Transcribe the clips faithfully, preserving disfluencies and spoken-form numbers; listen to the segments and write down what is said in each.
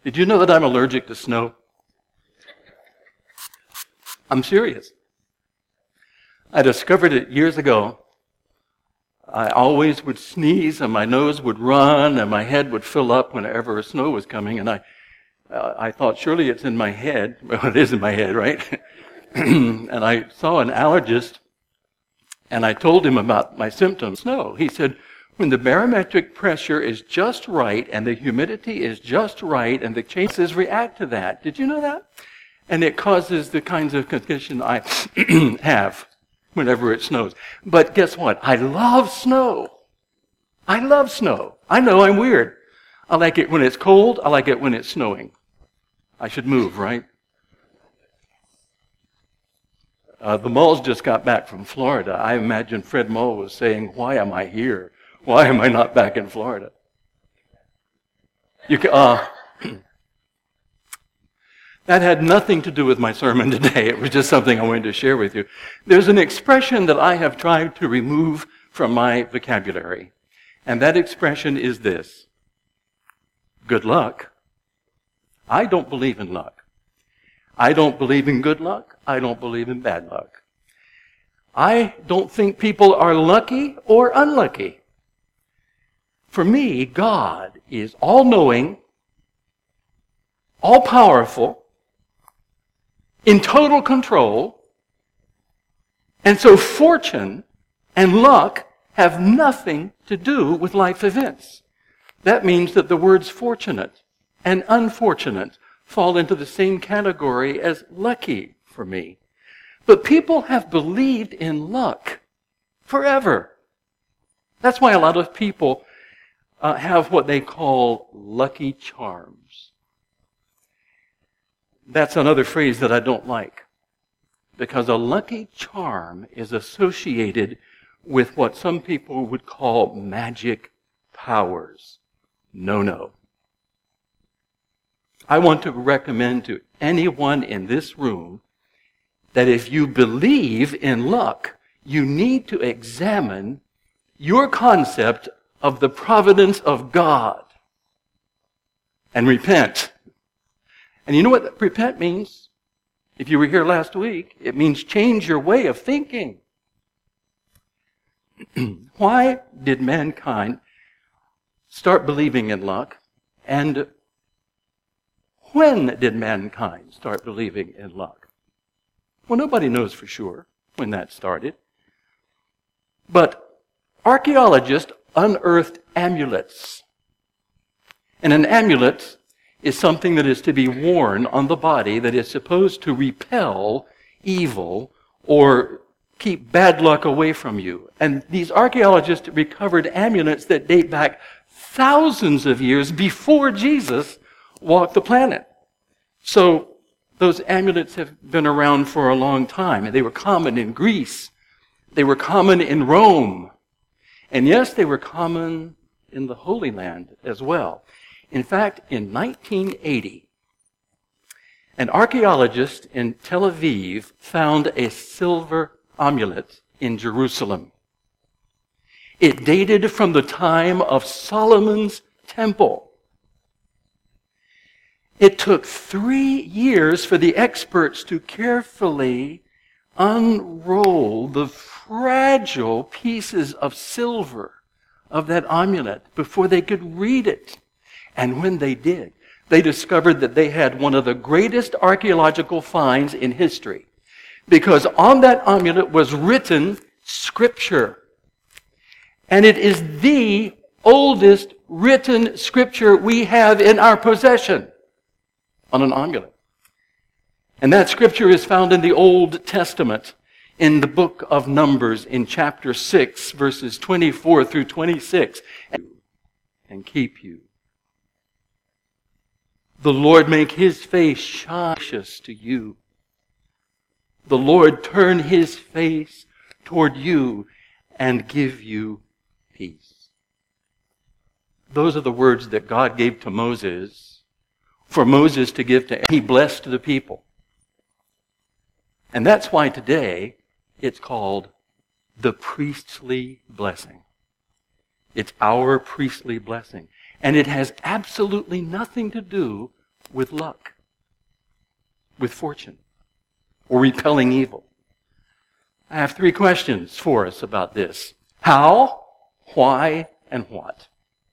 Did you know that I'm allergic to snow? I'm serious. I discovered it years ago. I always would sneeze and my nose would run and my head would fill up whenever snow was coming. And I, uh, I thought, surely it's in my head. Well, it is in my head, right? And I saw an allergist and I told him about my symptoms. No, he said, when the barometric pressure is just right and the humidity is just right and the changes react to that. Did you know that? And it causes the kinds of condition I have whenever it snows. But guess what? I love snow. I love snow. I know I'm weird. I like it when it's cold. I like it when it's snowing. I should move, right? Uh, the Mulls just got back from Florida. I imagine Fred Mull was saying, why am I here? Why am I not back in Florida? You can, uh, that had nothing to do with my sermon today. It was just something I wanted to share with you. There's an expression that I have tried to remove from my vocabulary. And that expression is this. Good luck. I don't believe in luck. I don't believe in good luck. I don't believe in bad luck. I don't think people are lucky or unlucky. For me, God is all-knowing, all-powerful, in total control, and so fortune and luck have nothing to do with life events. That means that the words fortunate and unfortunate fall into the same category as lucky for me. But people have believed in luck forever. That's why a lot of people uh, have what they call lucky charms. That's another phrase that I don't like, because a lucky charm is associated with what some people would call magic powers. No, no. I want to recommend to anyone in this room that if you believe in luck, you need to examine your concept of the providence of God and repent. And you know what repent means? If you were here last week, it means change your way of thinking. Why did mankind start believing in luck? And when did mankind start believing in luck? Well, nobody knows for sure when that started. But archaeologists unearthed amulets. And an amulet is something that is to be worn on the body that is supposed to repel evil or keep bad luck away from you. And these archaeologists recovered amulets that date back thousands of years before Jesus walked the planet. So those amulets have been around for a long time. And they were common in Greece. They were common in Rome. And yes, they were common in the Holy Land as well. In fact, in nineteen eighty, an archaeologist in Tel Aviv found a silver amulet in Jerusalem. It dated from the time of Solomon's temple. It took three years for the experts to carefully unroll the fragile pieces of silver of that amulet before they could read it. And when they did, they discovered that they had one of the greatest archaeological finds in history. Because on that amulet was written Scripture. And it is the oldest written Scripture we have in our possession on an amulet. And that Scripture is found in the Old Testament, in the book of Numbers, in chapter six, verses twenty-four through twenty-six. And keep you. The Lord make His face shine to you. The Lord turn His face toward you and give you peace. Those are the words that God gave to Moses, for Moses to give to, he blessed the people. And that's why today it's called the priestly blessing. It's our priestly blessing. And it has absolutely nothing to do with luck, with fortune, or repelling evil. I have three questions for us about this. How, why, and what?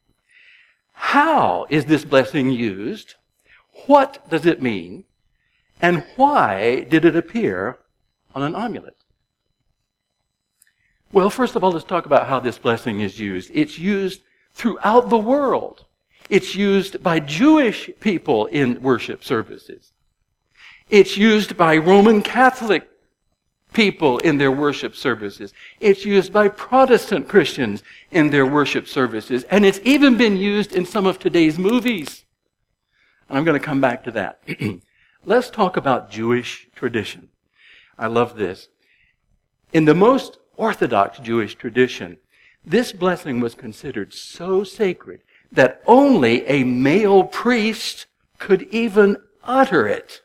How is this blessing used? What does it mean? And why did it appear on an amulet? Well, first of all, let's talk about how this blessing is used. It's used throughout the world. It's used by Jewish people in worship services. It's used by Roman Catholic people in their worship services. It's used by Protestant Christians in their worship services. And it's even been used in some of today's movies. And I'm going to come back to that. Let's talk about Jewish tradition. I love this. In the most Orthodox Jewish tradition, this blessing was considered so sacred that only a male priest could even utter it.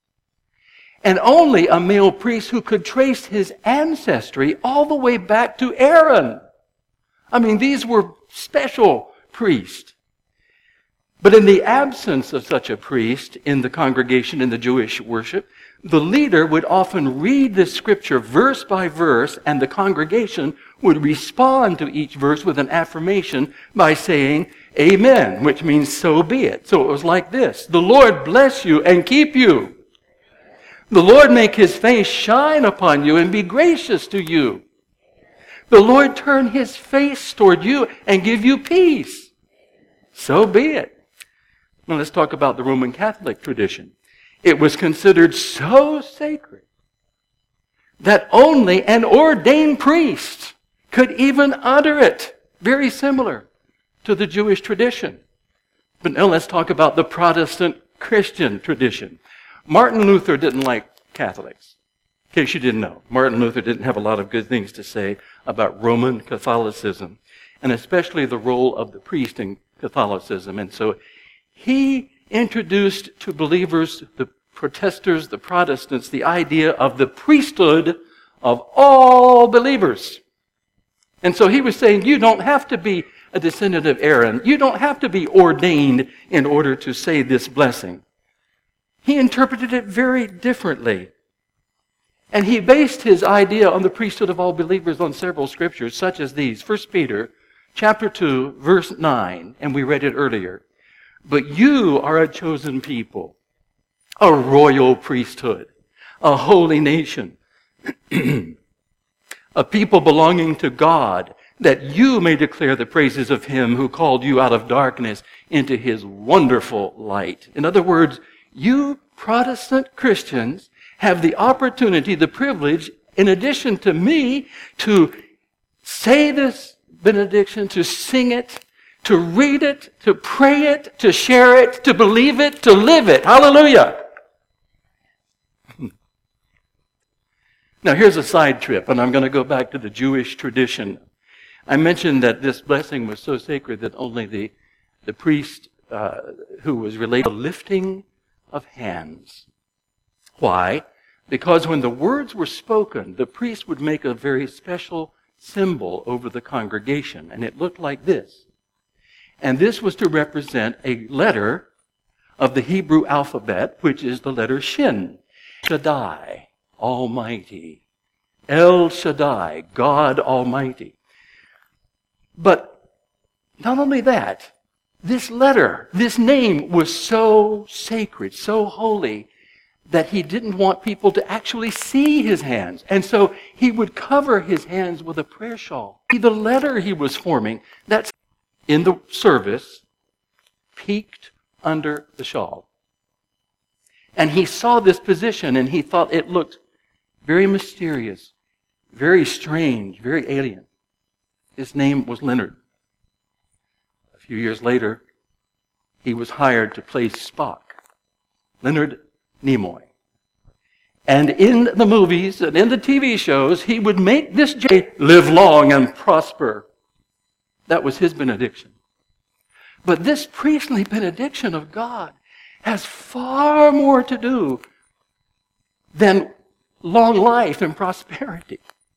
And only a male priest who could trace his ancestry all the way back to Aaron. I mean, these were special priests. But in the absence of such a priest in the congregation in the Jewish worship, the leader would often read the scripture verse by verse, and the congregation would respond to each verse with an affirmation by saying, Amen, which means so be it. So it was like this: the Lord bless you and keep you. The Lord make his face shine upon you and be gracious to you. The Lord turn his face toward you and give you peace. So be it. Now let's talk about the Roman Catholic tradition. It was considered so sacred that only an ordained priest could even utter it. Very similar to the Jewish tradition. But now let's talk about the Protestant Christian tradition. Martin Luther didn't like Catholics. In case you didn't know, Martin Luther didn't have a lot of good things to say about Roman Catholicism, and especially the role of the priest in Catholicism. And so he introduced to believers, the protesters, the Protestants, the idea of the priesthood of all believers. And so he was saying, you don't have to be a descendant of Aaron. You don't have to be ordained in order to say this blessing. He interpreted it very differently. And he based his idea on the priesthood of all believers on several scriptures, such as these. First Peter chapter two, verse nine, and we read it earlier. But you are a chosen people, a royal priesthood, a holy nation, a people belonging to God, that you may declare the praises of him who called you out of darkness into his wonderful light. In other words, you Protestant Christians have the opportunity, the privilege, in addition to me, to say this benediction, to sing it, to read it, to pray it, to share it, to believe it, to live it. Hallelujah! Now here's a side trip, and I'm going to go back to the Jewish tradition. I mentioned that this blessing was so sacred that only the, the priest uh, who was related to the lifting of hands. Why? Because when the words were spoken, the priest would make a very special symbol over the congregation, and it looked like this. And this was to represent a letter of the Hebrew alphabet, which is the letter Shin. Shaddai, Almighty. El Shaddai, God Almighty. But not only that, this letter, this name was so sacred, so holy, that he didn't want people to actually see his hands. And so he would cover his hands with a prayer shawl. The letter he was forming, that's in the service, peeked under the shawl. And he saw this position and he thought it looked very mysterious, very strange, very alien. His name was Leonard. A few years later, he was hired to play Spock, Leonard Nimoy. And in the movies and in the T V shows, he would make this J live long and prosper. That was his benediction. But this priestly benediction of God has far more to do than long life and prosperity.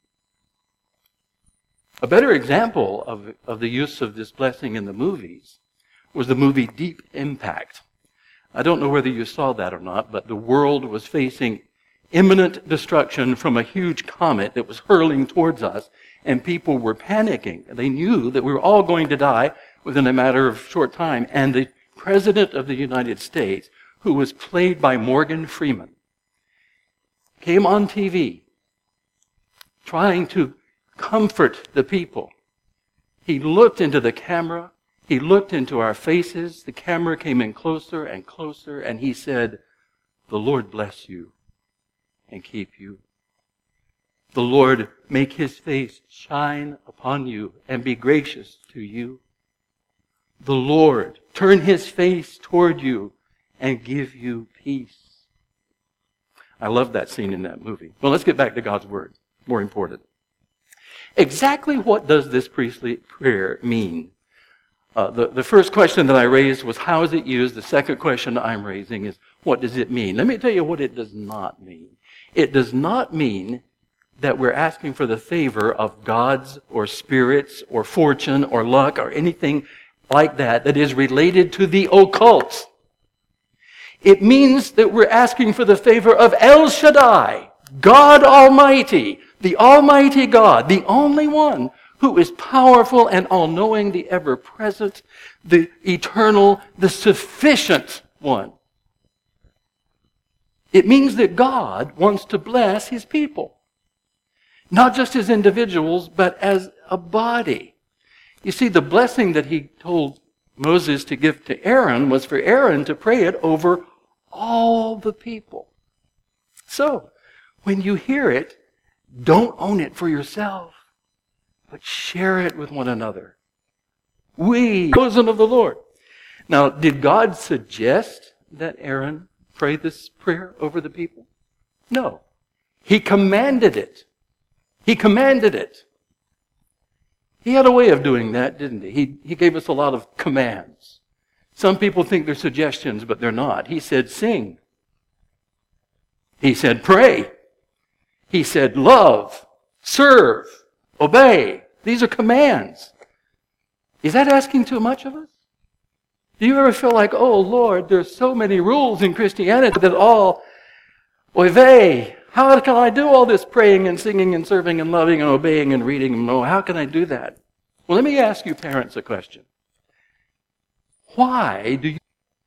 A better example of, of the use of this blessing in the movies was the movie Deep Impact. I don't know whether you saw that or not, but the world was facing imminent destruction from a huge comet that was hurling towards us, and people were panicking. They knew that we were all going to die within a matter of short time. And the President of the United States, who was played by Morgan Freeman, came on T V trying to comfort the people. He looked into the camera. He looked into our faces. The camera came in closer and closer, and he said, "The Lord bless you and keep you. The Lord make his face shine upon you and be gracious to you. The Lord turn his face toward you and give you peace." I love that scene in that movie. Well, let's get back to God's Word. More important. Exactly what does this priestly prayer mean? Uh, the, the first question that I raised was, how is it used? The second question I'm raising is, what does it mean? Let me tell you what it does not mean. It does not mean that we're asking for the favor of gods or spirits or fortune or luck or anything like that that is related to the occult. It means that we're asking for the favor of El Shaddai, God Almighty, the Almighty God, the only one who is powerful and all-knowing, the ever-present, the eternal, the sufficient one. It means that God wants to bless his people. Not just as individuals, but as a body. You see, the blessing that he told Moses to give to Aaron was for Aaron to pray it over all the people. So, when you hear it, don't own it for yourself, but share it with one another. We, chosen of the Lord. Now, did God suggest that Aaron pray this prayer over the people? No. He commanded it. He commanded it. He had a way of doing that, didn't he? He, he gave us a lot of commands. Some people think they're suggestions, but they're not. He said, sing. He said, pray. He said, love, serve, obey. These are commands. Is that asking too much of us? Do you ever feel like, oh Lord, there's so many rules in Christianity that all, oy vey, how can I do all this praying and singing and serving and loving and obeying and reading? Oh, how can I do that? Well, let me ask you parents a question. Why do you,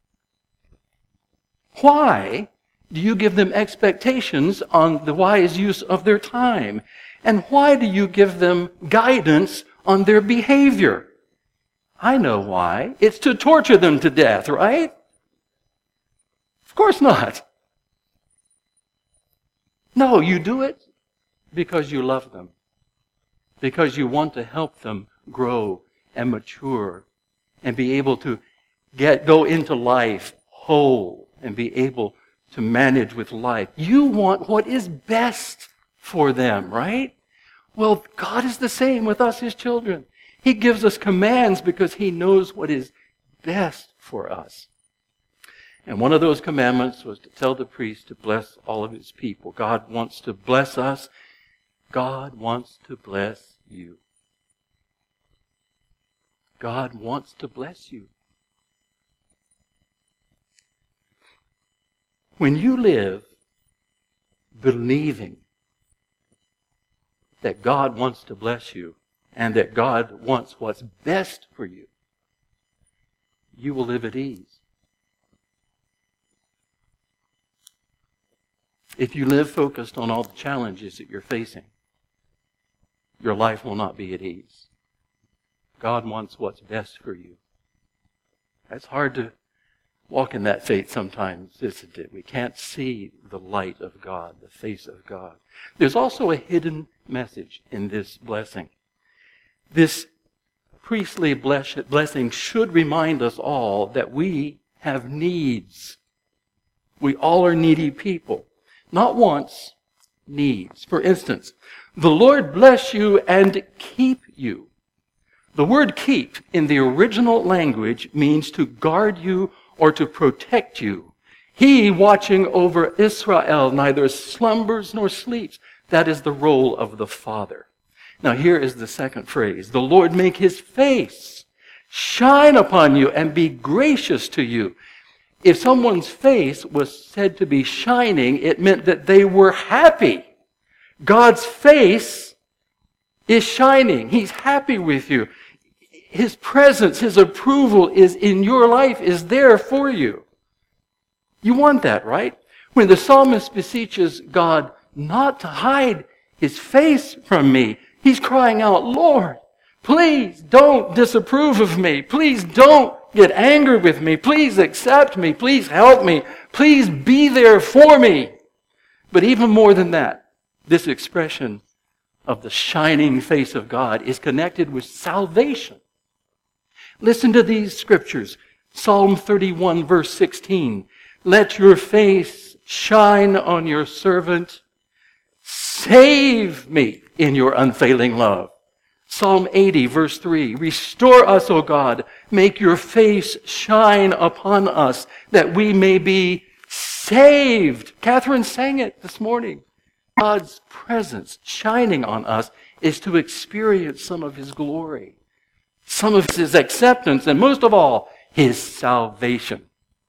why do you give them expectations on the wise use of their time? And why do you give them guidance on their behavior? I know why. It's to torture them to death, right? Of course not. No, you do it because you love them. Because you want to help them grow and mature and be able to get go into life whole and be able to manage with life. You want what is best for them, right? Well, God is the same with us, his children. He gives us commands because he knows what is best for us. And one of those commandments was to tell the priest to bless all of his people. God wants to bless us. God wants to bless you. God wants to bless you. When you live believing that God wants to bless you and that God wants what's best for you, you will live at ease. If you live focused on all the challenges that you're facing, your life will not be at ease. God wants what's best for you. It's hard to walk in that faith sometimes, isn't it? We can't see the light of God, the face of God. There's also a hidden message in this blessing. This priestly blessing should remind us all that we have needs. We all are needy people. Not wants, needs. For instance, the Lord bless you and keep you. The word keep in the original language means to guard you or to protect you. He, watching over Israel, neither slumbers nor sleeps. That is the role of the Father. Now here is the second phrase. The Lord make his face shine upon you and be gracious to you. If someone's face was said to be shining, it meant that they were happy. God's face is shining. He's happy with you. His presence, His approval is in your life, is there for you. You want that, right? When the psalmist beseeches God not to hide His face from me, he's crying out, Lord, please don't disapprove of me. Please don't get angry with me. Please accept me. Please help me. Please be there for me. But even more than that, this expression of the shining face of God is connected with salvation. Listen to these scriptures. Psalm thirty-one, verse sixteen. Let your face shine on your servant. Save me in your unfailing love. Psalm eighty, verse three. Restore us, O God. Make your face shine upon us that we may be saved. Catherine sang it this morning. God's presence shining on us is to experience some of His glory, some of His acceptance, and most of all, His salvation.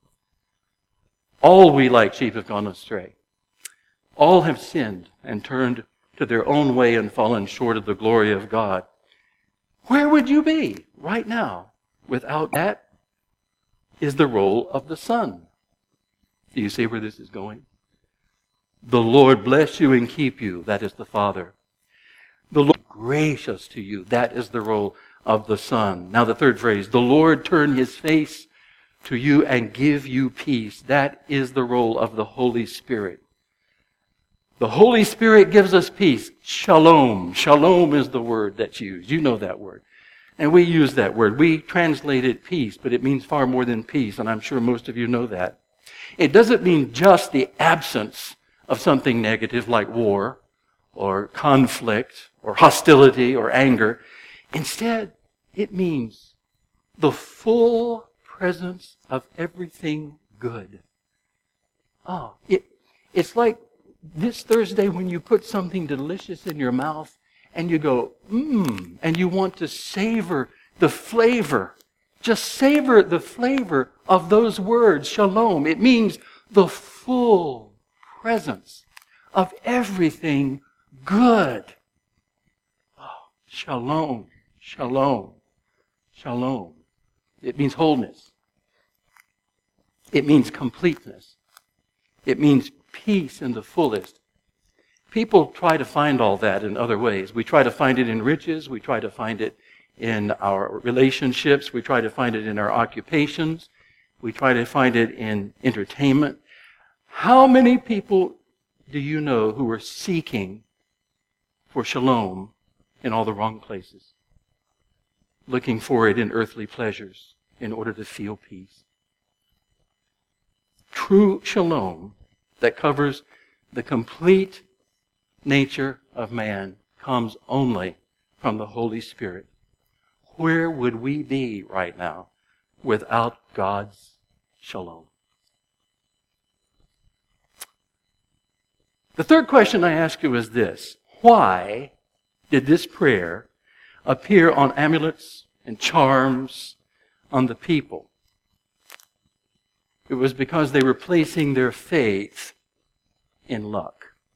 All we like sheep have gone astray. All have sinned and turned to their own way and fallen short of the glory of God. Where would you be right now without that? Is the role of the Son. Do you see where this is going? The Lord bless you and keep you. That is the Father. The Lord gracious to you. That is the role of the Son. Now the third phrase. The Lord turn His face to you and give you peace. That is the role of the Holy Spirit. The Holy Spirit gives us peace. Shalom. Shalom is the word that's used. You know that word. And we use that word. We translate it peace, but it means far more than peace, and I'm sure most of you know that. It doesn't mean just the absence of something negative like war or conflict or hostility or anger. Instead, it means the full presence of everything good. Oh, it, it's like this Thursday when you put something delicious in your mouth and you go, mmm, and you want to savor the flavor. Just savor the flavor of those words, shalom. It means the full presence of everything good. Oh, shalom, shalom, shalom. It means wholeness. It means completeness. It means peace in the fullest. People try to find all that in other ways. We try to find it in riches. We try to find it in our relationships. We try to find it in our occupations. We try to find it in entertainment. How many people do you know who are seeking for shalom in all the wrong places? Looking for it in earthly pleasures in order to feel peace. True shalom that covers the complete nature of man comes only from the Holy Spirit. Where would we be right now without God's shalom? The third question I ask you is this. Why did this prayer appear on amulets and charms on the people? It was because they were placing their faith in luck.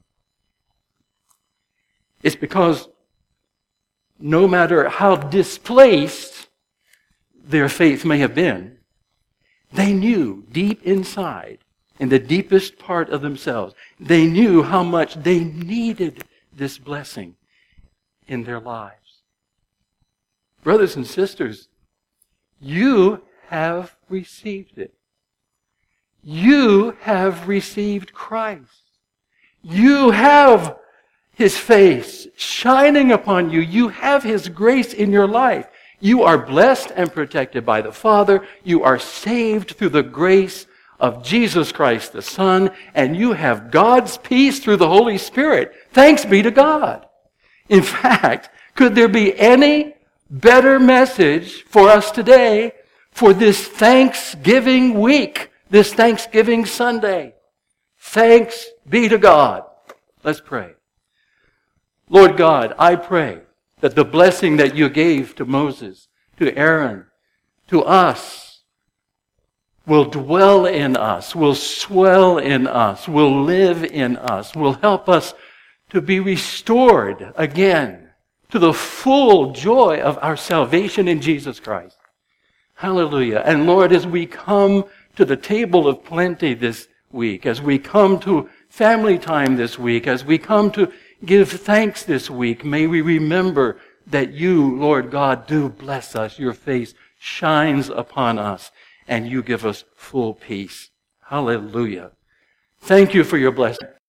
It's because no matter how displaced their faith may have been, they knew deep inside, in the deepest part of themselves, they knew how much they needed this blessing in their lives. Brothers and sisters, you have received it. You have received Christ. You have His face shining upon you. You have His grace in your life. You are blessed and protected by the Father. You are saved through the grace of Jesus Christ the Son. And you have God's peace through the Holy Spirit. Thanks be to God. In fact, could there be any better message for us today for this Thanksgiving week, this Thanksgiving Sunday? Thanks be to God. Let's pray. Lord God, I pray that the blessing that you gave to Moses, to Aaron, to us, will dwell in us, will swell in us, will live in us, will help us to be restored again to the full joy of our salvation in Jesus Christ. Hallelujah. And Lord, as we come to the table of plenty this week, as we come to family time this week, as we come to give thanks this week, may we remember that you, Lord God, do bless us. Your face shines upon us, and you give us full peace. Hallelujah. Thank you for your blessing.